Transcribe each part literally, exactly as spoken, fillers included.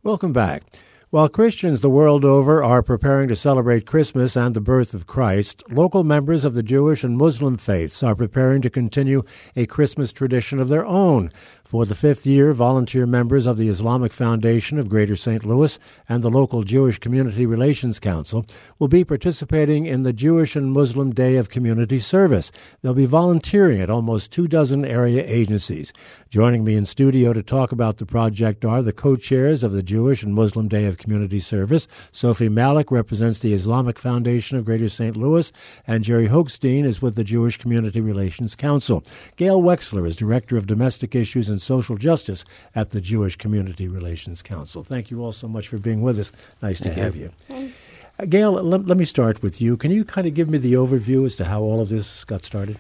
Welcome back. While Christians the world over are preparing to celebrate Christmas and the birth of Christ, local members of the Jewish and Muslim faiths are preparing to continue a Christmas tradition of their own. For the fifth year, volunteer members of the Islamic Foundation of Greater Saint Louis and the local Jewish Community Relations Council will be participating in the Jewish and Muslim Day of Community Service. They'll be volunteering at almost two dozen area agencies. Joining me in studio to talk about the project are the co-chairs of the Jewish and Muslim Day of Community Service. Sophie Malik represents the Islamic Foundation of Greater Saint Louis, and Jerry Hochstein is with the Jewish Community Relations Council. Gail Wexler is Director of Domestic Issues and Social Justice at the Jewish Community Relations Council. Thank you all so much for being with us. Nice to have you. Uh, Gail, let, let me start with you. Can you kind of give me the overview as to how all of this got started?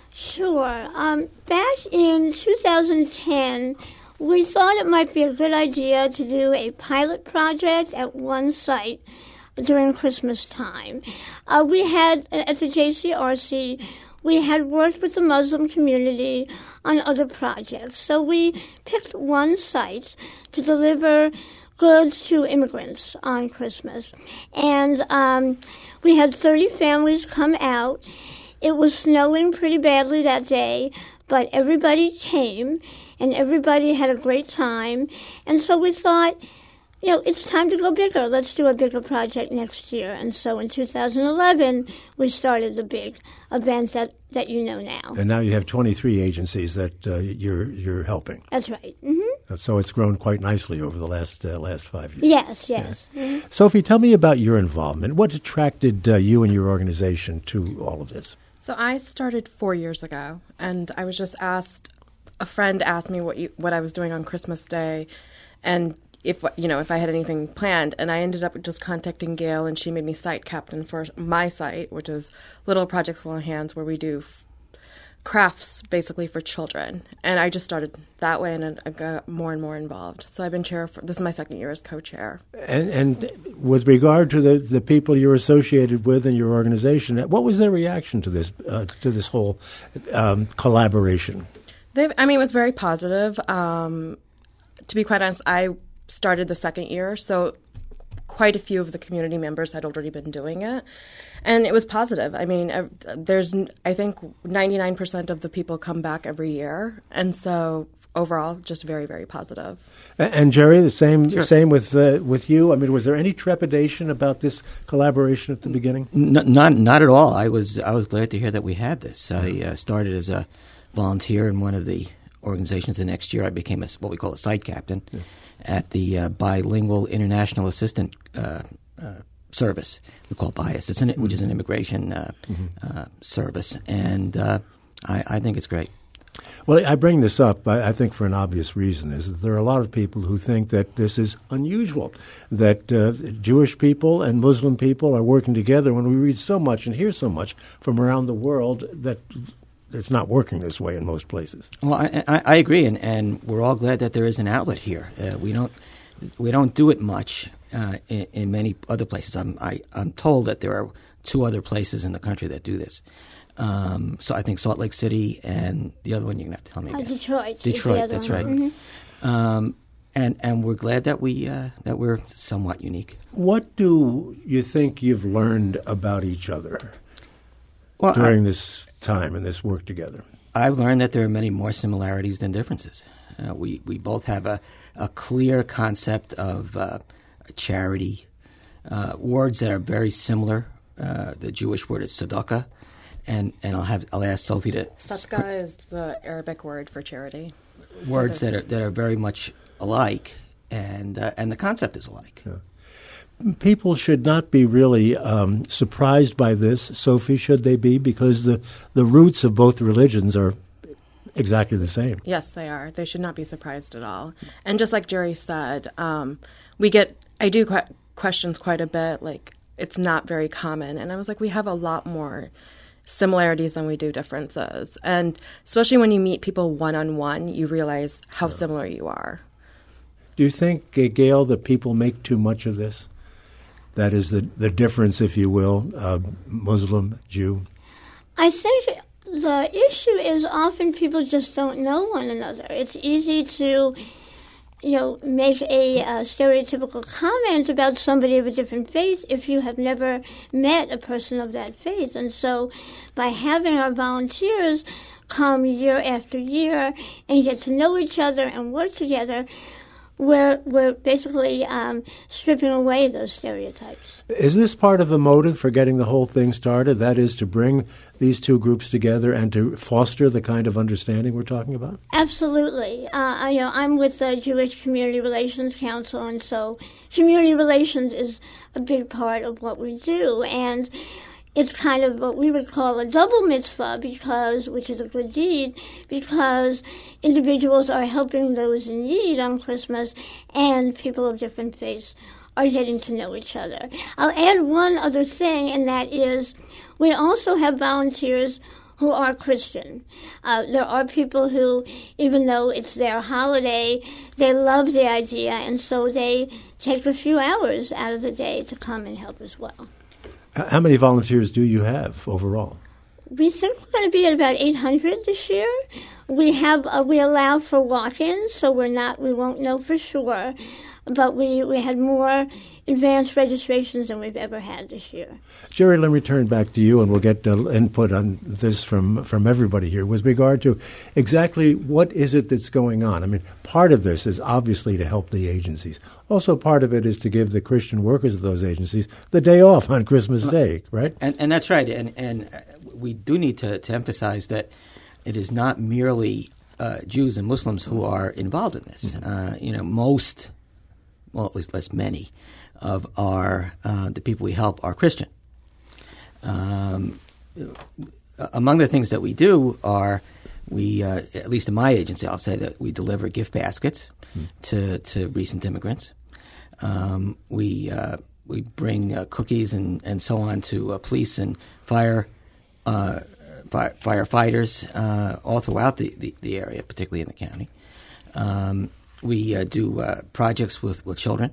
Sure. Um, back in two thousand ten, we thought it might be a good idea to do a pilot project at one site during Christmas time. Uh, we had, at the J C R C, we had worked with the Muslim community on other projects. So we picked one site to deliver goods to immigrants on Christmas. And um, we had thirty families come out. It was snowing pretty badly that day, but everybody came, and everybody had a great time. And so we thought, you know, it's time to go bigger. Let's do a bigger project next year. And so in two thousand eleven, we started the big event that, that you know now. And now you have twenty-three agencies that uh, you're you're helping. That's right. Mm-hmm. So it's grown quite nicely over the last uh, last five years. Yes, yes. Yeah. Mm-hmm. Sophie, tell me about your involvement. What attracted uh, you and your organization to all of this? So I started four years ago, and I was just asked, a friend asked me what you, what I was doing on Christmas Day, and if you know if I had anything planned, and I ended up just contacting Gail, and she made me site captain for my site, which is Little Projects Little Hands, where we do f- crafts basically for children. And I just started that way, and I got more and more involved. So I've been chair for this is my second year as co-chair. And, and with regard to the, the people you're associated with in your organization, what was their reaction to this uh, to this whole um, collaboration? They've, I mean, it was very positive. Um, to be quite honest, I started the second year, so quite a few of the community members had already been doing it, and it was positive. I mean, uh, there's, I think, ninety-nine percent of the people come back every year, and so overall, just very, very positive. And, and Jerry, the same Sure. same with uh, with you. I mean, was there any trepidation about this collaboration at the beginning? N- not not at all. I was I was glad to hear that we had this. I uh, started as a volunteer in one of the organizations. The next year, I became a, what we call a site captain. Yeah. At the uh, Bilingual International Assistant uh, uh, Service, we call BIAS, it's an, which is an immigration uh, mm-hmm. uh, service, and uh, I, I think it's great. Well, I bring this up, I, I think, for an obvious reason, is that there are a lot of people who think that this is unusual, that uh, Jewish people and Muslim people are working together when we read so much and hear so much from around the world that it's not working this way in most places. Well, I, I, I agree, and, and we're all glad that there is an outlet here. Uh, we don't we don't do it much uh, in, in many other places. I'm I, I'm told that there are two other places in the country that do this. Um, so I think Salt Lake City and the other one you're gonna have to tell me. Uh, again. Detroit. Detroit. That's one. right. Mm-hmm. Um, and and we're glad that we uh, that we're somewhat unique. What do you think you've learned about each other well, during I, this time and this work together? I've learned that there are many more similarities than differences. Uh, we we both have a, a clear concept of uh, charity, uh, words that are very similar. Uh, the Jewish word is tzedakah, and, and I'll have I'll ask Sophie to. Sadaqah is the Arabic word for charity. Words that are that are very much alike, and uh, and the concept is alike. Yeah. People should not be really um, surprised by this, Sophie, should they be? Because the, the roots of both religions are exactly the same. Yes, they are. They should not be surprised at all. And just like Jerry said, um, we get, I do qu- questions quite a bit, like it's not very common. And I was like, we have a lot more similarities than we do differences. And especially when you meet people one-on-one, you realize how similar you are. Do you think, uh, Gail, that people make too much of this? That is the, the difference, if you will, uh, Muslim, Jew? I think the issue is often people just don't know one another. It's easy to, you know, make a uh, stereotypical comment about somebody of a different faith if you have never met a person of that faith. And so by having our volunteers come year after year and get to know each other and work together, we're, we're basically um, stripping away those stereotypes. Is this part of the motive for getting the whole thing started? That is to bring these two groups together and to foster the kind of understanding we're talking about? Absolutely. Uh, I, you know, I'm with the Jewish Community Relations Council, and so community relations is a big part of what we do. And it's kind of what we would call a double mitzvah, because, which is a good deed, because individuals are helping those in need on Christmas, and people of different faiths are getting to know each other. I'll add one other thing, and that is we also have volunteers who are Christian. Uh, there are people who, even though it's their holiday, they love the idea, and so they take a few hours out of the day to come and help as well. How many volunteers do you have overall? We think we're going to be at about eight hundred this year. We have uh, we allow for walk-ins, so we're not we won't know for sure, but we, we had more advanced registrations than we've ever had this year. Jerry, let me turn back to you, and we'll get uh, input on this from from everybody here with regard to exactly what is it that's going on. I mean, part of this is obviously to help the agencies. Also, part of it is to give the Christian workers of those agencies the day off on Christmas Day, right? And, and that's right. And, and we do need to, to emphasize that it is not merely uh, Jews and Muslims who are involved in this. Mm-hmm. Uh, you know, most, well, at least less many, of our uh, the people we help are Christian. Um, among the things that we do are we, uh, at least in my agency, I'll say that we deliver gift baskets mm. to to recent immigrants. Um, we uh, we bring uh, cookies and, and so on to uh, police and fire uh, fi- firefighters uh, all throughout the, the, the area, particularly in the county. Um, we uh, do uh, projects with, with children.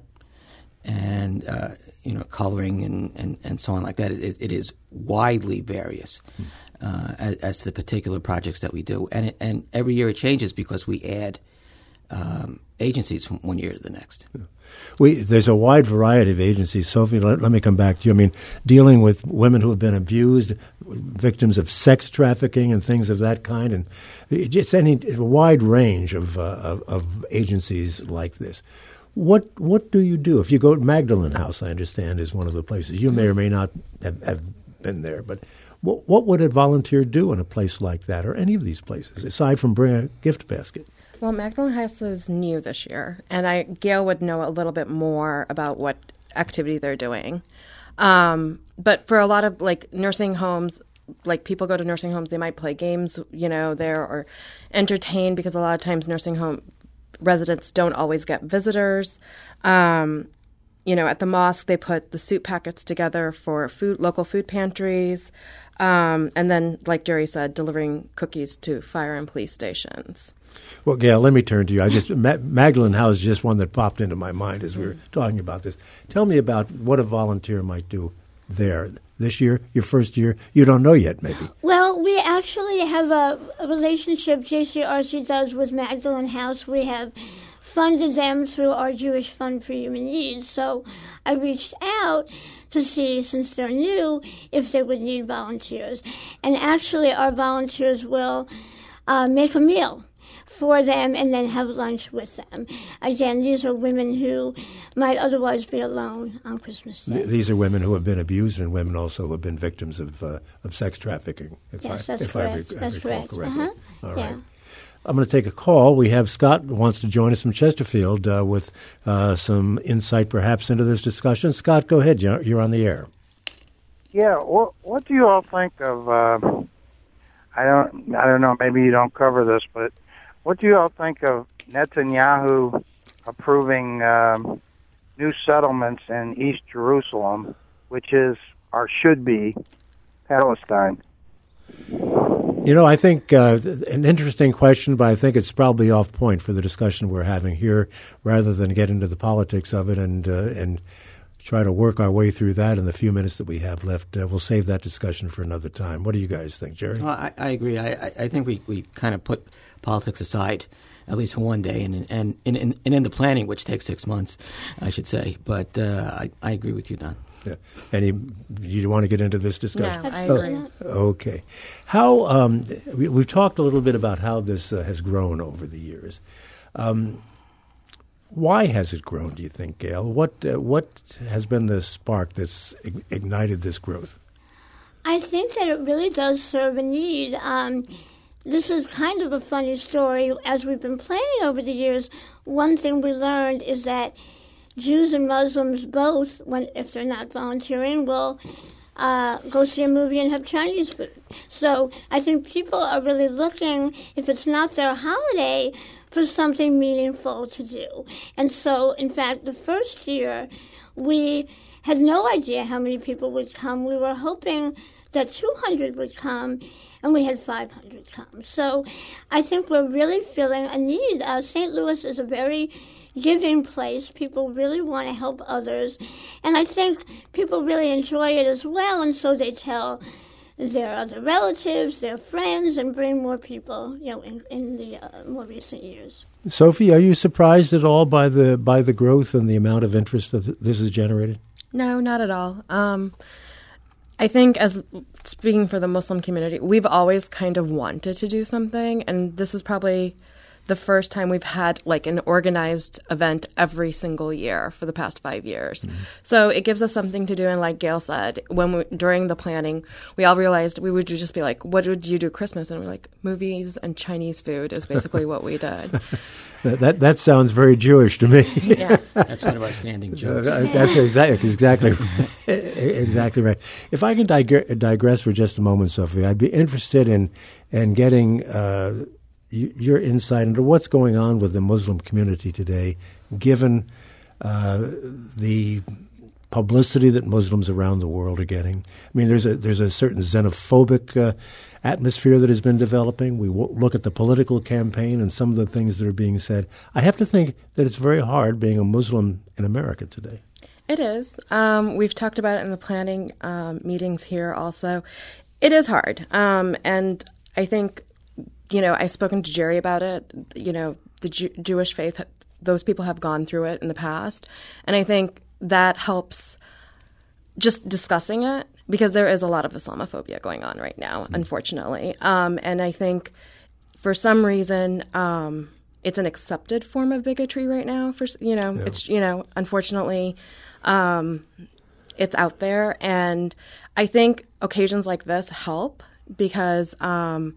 And, uh, you know, coloring and, and, and so on like that. It, it is widely various uh, as, as to the particular projects that we do. And it, and every year it changes because we add um, agencies from one year to the next. We There's a wide variety of agencies. Sophie, let, let me come back to you. I mean, dealing with women who have been abused, victims of sex trafficking and things of that kind. And it's any a wide range of, uh, of, of agencies like this. What what do you do? If you go to Magdalene House, I understand, is one of the places. You may or may not have, have been there, but what, what would a volunteer do in a place like that, or any of these places, aside from bring a gift basket? Well, Magdalene House is new this year, and I Gail would know a little bit more about what activity they're doing. Um, but for a lot of, like, nursing homes, like, people go to nursing homes, they might play games, you know, there, or entertain, because a lot of times nursing home residents don't always get visitors. Um, you know, at the mosque, they put the soup packets together for food, local food pantries. Um, and then, like Jerry said, delivering cookies to fire and police stations. Well, Gail, let me turn to you. I just Ma- Magdalene House is just one that popped into my mind as we were talking about this. Tell me about what a volunteer might do there. This year, your first year, you don't know yet, maybe. Well, we actually have a, a relationship J C R C does with Magdalene House. We have funded them through our Jewish Fund for Human Needs. So I reached out to see, since they're new, if they would need volunteers. And actually, our volunteers will uh, make a meal for them and then have lunch with them. Again, these are women who might otherwise be alone on Christmas Day. These are women who have been abused, and women also who have been victims of uh, of sex trafficking. If yes, I, that's if correct. I, re- that's I recall correct. correctly. Uh-huh. All yeah. right. I'm going to take a call. We have Scott who wants to join us from Chesterfield uh, with uh, some insight, perhaps, into this discussion. Scott, go ahead. You're, you're on the air. Yeah. What What do you all think of? Uh, I don't. I don't know. Maybe you don't cover this, but what do you all think of Netanyahu approving um, new settlements in East Jerusalem, which is or should be Palestine? You know, I think uh, an interesting question, but I think it's probably off point for the discussion we're having here, rather than get into the politics of it and uh, and try to work our way through that in the few minutes that we have left. Uh, we'll save that discussion for another time. What do you guys think, Jerry? Well, I, I agree. I, I think we, we kind of put politics aside at least for one day, and and and, and, and in the planning, which takes six months, I should say. But uh, I, I agree with you, Don. Yeah. Any, you want to get into this discussion? No, I agree. Oh, okay. How, um, we, we've talked a little bit about how this uh, has grown over the years. Um, why has it grown, do you think, Gail? What, uh, what has been the spark that's ig- ignited this growth? I think that it really does serve a need. Um, this is kind of a funny story. As we've been planning over the years, one thing we learned is that Jews and Muslims both, when if they're not volunteering, will uh, go see a movie and have Chinese food. So I think people are really looking, if it's not their holiday, for something meaningful to do. And so, in fact, the first year, we had no idea how many people would come. We were hoping that two hundred would come, and we had five hundred come. So I think we're really feeling a need. Uh, Saint Louis is a very giving place. People really want to help others. And I think people really enjoy it as well, and so they tell their other relatives, their friends, and bring more people, you know, in, in the uh, more recent years. Sophie, are you surprised at all by the by the growth and the amount of interest that this has generated? No, not at all. Um, I think, as speaking for the Muslim community, we've always kind of wanted to do something, and this is probably the first time we've had like an organized event every single year for the past five years. Mm-hmm. So it gives us something to do. And like Gail said, when we, during the planning, we all realized we would just be like, what would you do Christmas? And we're like, movies and Chinese food is basically what we did. That that sounds very Jewish to me. Yeah, that's one of our standing jokes. That's exactly exactly exactly right. If I can dig- digress for just a moment, Sophie, I'd be interested in in getting uh, your insight into what's going on with the Muslim community today, given uh, the publicity that Muslims around the world are getting. I mean, there's a there's a certain xenophobic uh, atmosphere that has been developing. We w- look at the political campaign and some of the things that are being said. I have to think that it's very hard being a Muslim in America today. It is. Um, we've talked about it in the planning um, meetings here also. It is hard. Um, and I think, you know, I've spoken to Jerry about it. You know, the Jew- Jewish faith, those people have gone through it in the past. And I think that helps just discussing it, because there is a lot of Islamophobia going on right now, unfortunately. Um, and I think for some reason um, it's an accepted form of bigotry right now. For you know, yeah. it's you know, unfortunately, um, it's out there, and I think occasions like this help because um,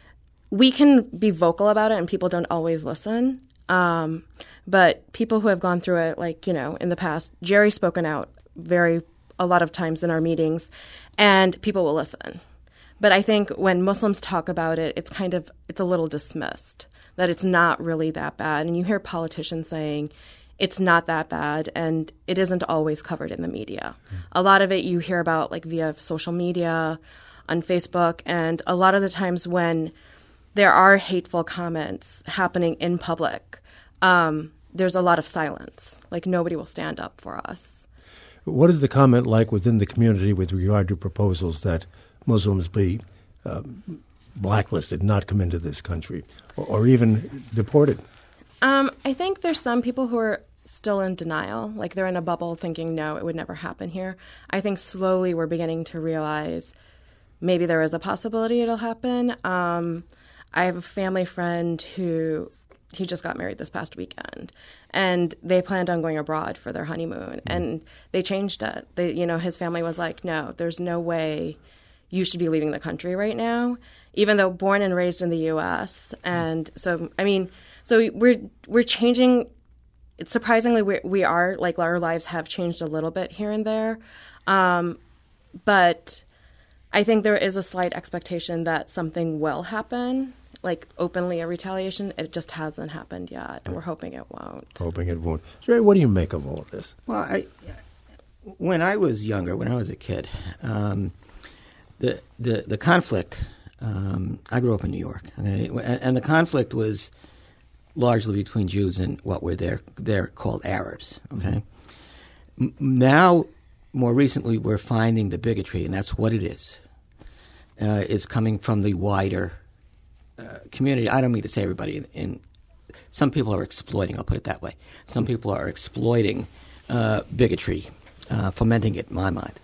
we can be vocal about it, and people don't always listen. Um, but people who have gone through it, like you know, in the past, Jerry's spoken out very. a lot of times in our meetings, and people will listen. But I think when Muslims talk about it, it's kind of, it's a little dismissed, that it's not really that bad. And you hear politicians saying it's not that bad, and it isn't always covered in the media. Mm. A lot of it you hear about like via social media, on Facebook, and a lot of the times when there are hateful comments happening in public, um, there's a lot of silence. Like nobody will stand up for us. What is the comment like within the community with regard to proposals that Muslims be uh, blacklisted, not come into this country, or, or even deported? Um, I think there's some people who are still in denial, like they're in a bubble thinking, no, it would never happen here. I think slowly we're beginning to realize maybe there is a possibility it'll happen. Um, I have a family friend who he just got married this past weekend, and they planned on going abroad for their honeymoon, and they changed it. They, you know, his family was like, no, there's no way you should be leaving the country right now, even though born and raised in the U S. And so, I mean, so we're we're changing. It's surprisingly we we are like our lives have changed a little bit here and there, um, but I think there is a slight expectation that something will happen. Like openly a retaliation, it just hasn't happened yet, and we're hoping it won't. Hoping it won't. Jerry, what do you make of all of this? Well, I, when I was younger, when I was a kid, um, the the the conflict. Um, I grew up in New York, okay? And the conflict was largely between Jews and what were there they're called Arabs. Okay. M- now, more recently, we're finding the bigotry, and that's what it is. Uh, is coming from the wider Uh, community. I don't mean to say everybody in, in some people are exploiting. I'll put it that way. Some people are exploiting uh, bigotry, uh, fomenting it in my mind.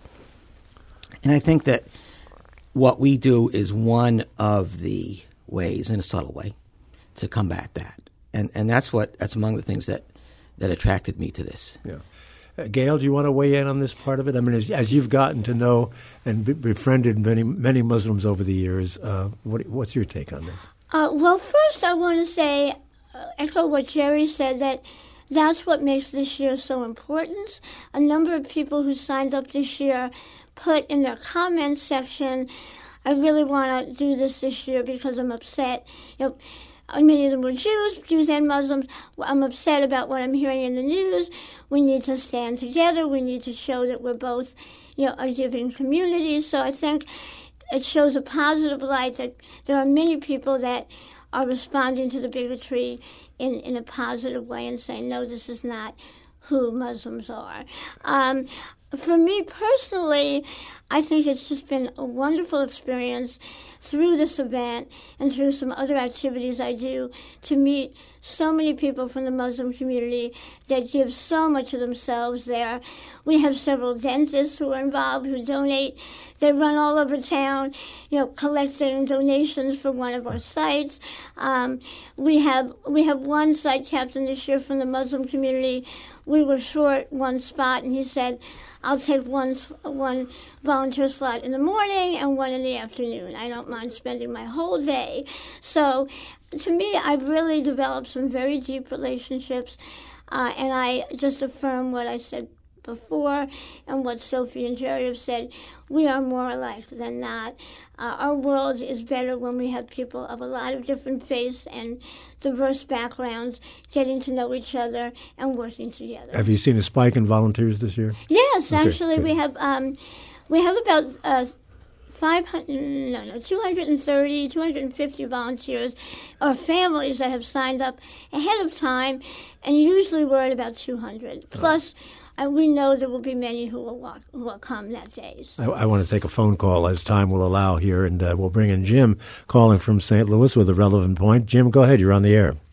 And I think that what we do is one of the ways, in a subtle way, to combat that. And and that's what that's among the things that, that attracted me to this. Yeah. Uh, Gail, do you want to weigh in on this part of it? I mean, as, as you've gotten to know and be, befriended many many Muslims over the years, uh, what, what's your take on this? Uh, well, first I want to say, uh, echo what Jerry said, that that's what makes this year so important. A number of people who signed up this year put in their comments section, I really want to do this this year because I'm upset. You know, many of them were Jews, Jews and Muslims. I'm upset about what I'm hearing in the news. We need to stand together. We need to show that we're both, you know, a giving community. So I think it shows a positive light that there are many people that are responding to the bigotry in, in a positive way and saying, no, this is not who Muslims are. Um, for me personally, I think it's just been a wonderful experience through this event and through some other activities I do to meet so many people from the Muslim community that give so much of themselves there. We have several dentists who are involved, who donate. They run all over town, you know, collecting donations for one of our sites. Um, we have we have one site captain this year from the Muslim community. We were short one spot, and he said, I'll take one one volunteer slot in the morning and one in the afternoon. I don't mind spending my whole day. So to me, I've really developed some very deep relationships, uh, and I just affirm what I said before and what Sophie and Jerry have said. We are more alike than not. Uh, our world is better when we have people of a lot of different faiths and diverse backgrounds getting to know each other and working together. Have you seen a spike in volunteers this year? Yes, Okay, actually, good. we have um, we have about uh, five hundred, no, no, two hundred thirty, two hundred fifty volunteers or families that have signed up ahead of time, and usually we're at about two hundred. Plus, and we know there will be many who will walk, who will come that day. So. I, I want to take a phone call as time will allow here, and uh, we'll bring in Jim calling from Saint Louis with a relevant point. Jim, go ahead. You're on the air.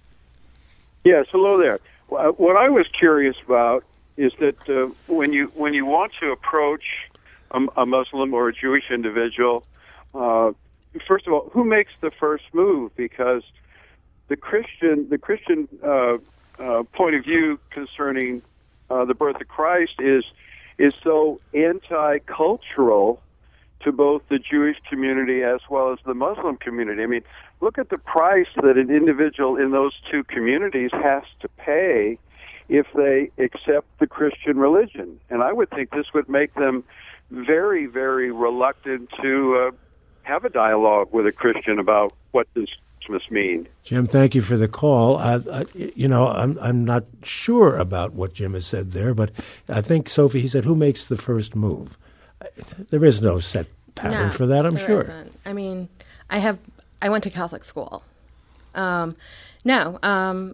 Yes, hello there. Uh, what I was curious about is that uh, when you when you want to approach a, a Muslim or a Jewish individual, uh, first of all, who makes the first move? Because the Christian the Christian uh, uh, point of view concerning Uh, the birth of Christ is is so anti-cultural to both the Jewish community as well as the Muslim community. I mean, look at the price that an individual in those two communities has to pay if they accept the Christian religion. And I would think this would make them very, very reluctant to uh, have a dialogue with a Christian about what does Christmas mean. Jim, thank you for the call. I, I, you know, I'm I'm not sure about what Jim has said there, but I think, Sophie, he said, who makes the first move? There is no set pattern No, for that, I'm there sure. Isn't. I mean, I have I went to Catholic school. Um, no, um,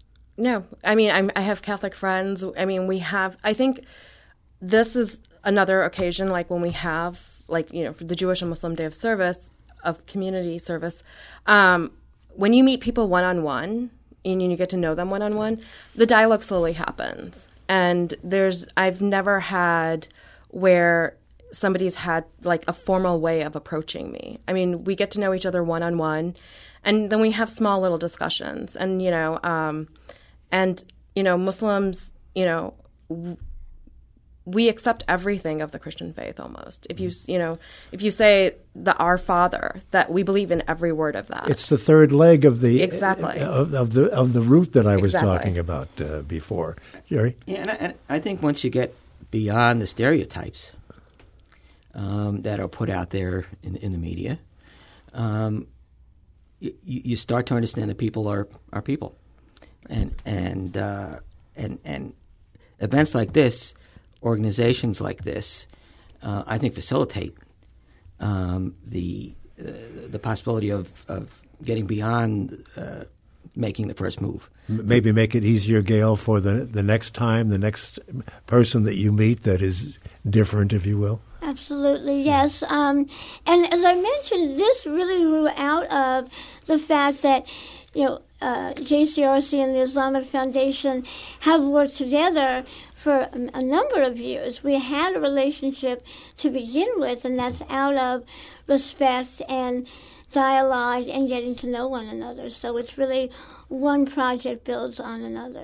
no. I mean, I'm, I have Catholic friends. I mean, we have. I think this is another occasion, like when we have, like you know, for the Jewish and Muslim Day of Service, of community service. Um, when you meet people one-on-one and you get to know them one-on-one, the dialogue slowly happens. And there's, I've never had where somebody's had like a formal way of approaching me. I mean, we get to know each other one-on-one, and then we have small little discussions. And, you know, um, and, you know, Muslims, you know, w- we accept everything of the Christian faith almost. If you, you know, if you say the Our Father, that we believe in every word of that. It's the third leg of the Exactly. of, of the of the root that I was Exactly. talking about uh, before. Jerry? Yeah, and I, and I think once you get beyond the stereotypes um, that are put out there in, in the media, um, you, you start to understand that people are, are people, and and uh, and and events like this, organizations like this, uh, I think facilitate um, the uh, the possibility of, of getting beyond uh, making the first move. Maybe make it easier, Gail, for the the next time, the next person that you meet that is different, if you will. Absolutely, yes. Um, and as I mentioned, this really grew out of the fact that, you know, uh, J C R C and the Islamic Foundation have worked together for a number of years. We had a relationship to begin with, and that's out of respect and dialogue and getting to know one another. So it's really one project builds on another.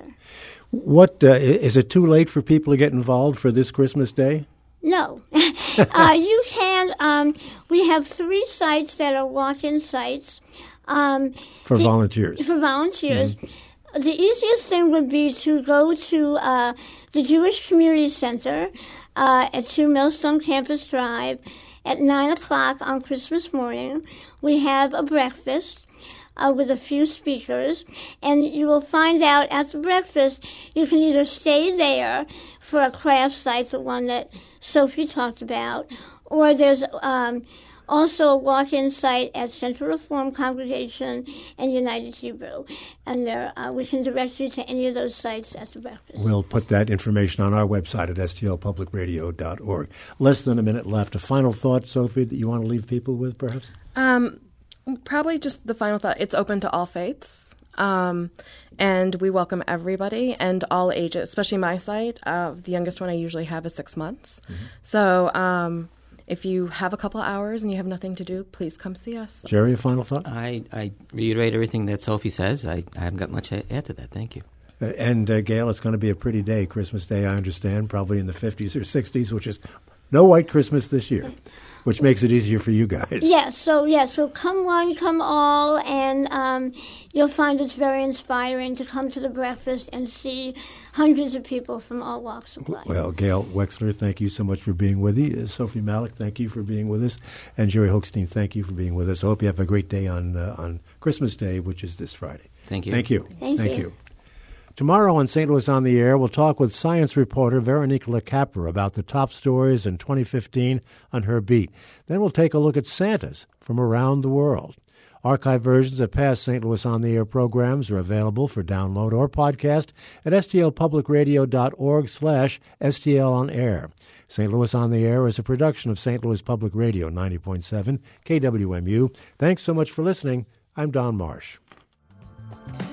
What uh, is it too late for people to get involved for this Christmas Day? No. uh, you can. Um, we have three sites that are walk-in sites. Um, for the, volunteers. For volunteers. Mm-hmm. The easiest thing would be to go to uh, the Jewish Community Center uh, at two Millstone Campus Drive at nine o'clock on Christmas morning. We have a breakfast uh, with a few speakers, and you will find out at the breakfast you can either stay there for a craft like the one that Sophie talked about, or there's um, also a walk-in site at Central Reform Congregation and United Hebrew. And there, uh, we can direct you to any of those sites at the breakfast. We'll put that information on our website at S T L public radio dot org. Less than a minute left. A final thought, Sophie, that you want to leave people with, perhaps? Um, probably just the final thought. It's open to all faiths. Um, and we welcome everybody and all ages, especially my site. Uh, the youngest one I usually have is six months. Mm-hmm. So um, if you have a couple hours and you have nothing to do, please come see us. Jerry, a final thought? I, I reiterate everything that Sophie says. I, I haven't got much to add to that. Thank you. Uh, and, uh, Gail, it's going to be a pretty day, Christmas Day, I understand, probably in the fifties or sixties, which is no white Christmas this year, which makes it easier for you guys. Yes, so yeah, so come one, come all, and um, you'll find it's very inspiring to come to the breakfast and see hundreds of people from all walks of life. Well, Gail Wexler, thank you so much for being with us. Sophie Malik, thank you for being with us. And Jerry Hochstein, thank you for being with us. I hope you have a great day on uh, on Christmas Day, which is this Friday. Thank you. Thank you. Thank, thank you. you. Tomorrow on Saint Louis on the Air, we'll talk with science reporter Veronique LeCapper about the top stories in twenty fifteen on her beat. Then we'll take a look at Santas from around the world. Archive versions of past Saint Louis on the Air programs are available for download or podcast at stlpublicradio.org slash STL on air. Saint Louis on the Air is a production of Saint Louis Public Radio ninety point seven K W M U. Thanks so much for listening. I'm Don Marsh.